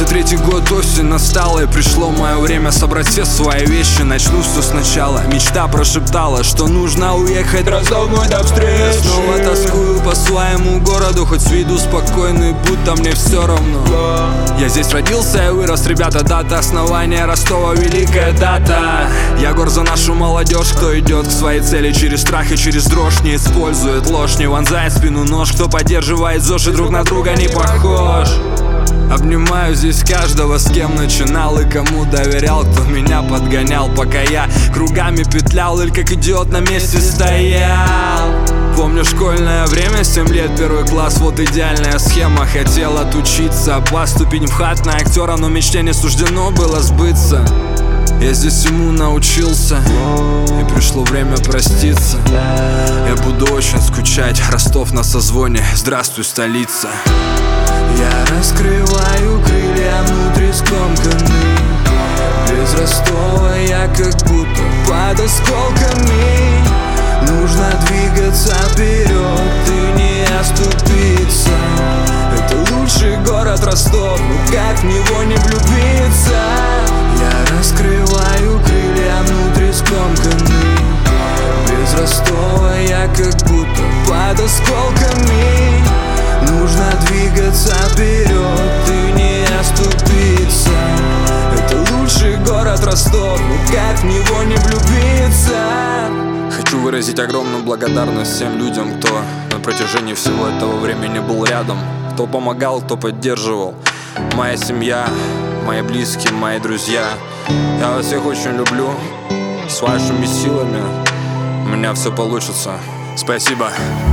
23-й год, осень настала, и пришло мое время собрать все свои вещи. Начну все сначала. Мечта прошептала, что нужно уехать. Ростов мой до встречи. Я снова тоскую по своему городу, хоть с виду спокойный, будто мне все равно. Я здесь родился и вырос, ребята, дата основания Ростова, великая дата. Я горд за нашу молодежь, кто идет к своей цели через страх и через дрожь, не использует ложь, не вонзает в спину нож, кто поддерживает ЗОЖ и друг на друга не похож. Обнимаю здесь каждого, с кем начинал и кому доверял, кто меня подгонял, пока я кругами петлял или как идиот на месте стоял. Помню школьное время, 7 лет, 1 класс, вот идеальная схема. Хотел отучиться, поступить в МХАТ на актера, но мечте не суждено было сбыться. Я здесь ему научился, и пришло время проститься. Я буду очень скучать, Ростов на созвоне, здравствуй, столица. Я раскрываю крылья внутри скомканные. Без Ростова я как будто под осколками. Нужно двигаться вперед и не оступиться. Это лучший город Ростов, ну как в него не влюбиться? Я раскрываю крылья внутри скомканные. Без Ростова я как будто под осколками. Нужно двигаться вперед и не оступиться. Это лучший город Ростов, ну как в него не влюбиться? Хочу выразить огромную благодарность всем людям, кто на протяжении всего этого времени был рядом, кто помогал, кто поддерживал. Моя семья, мои близкие, мои друзья. Я вас всех очень люблю. С вашими силами у меня все получится. Спасибо.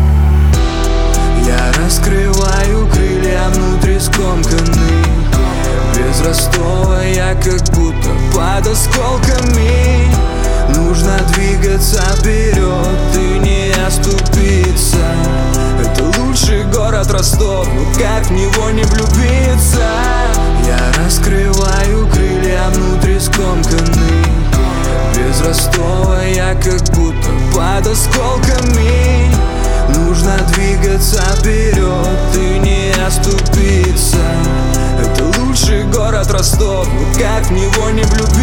Я раскрываю крылья внутри скомканные. Без Ростова я как будто под осколками. Нужно двигаться вперед и не оступиться. Это лучший город Ростов, ну как в него не влюбиться? Я раскрываю крылья внутри скомканные. Без Ростова я как будто под осколками. Нужно двигаться вперед и не оступиться. Это лучший город Ростов, ну как в него не влюбиться?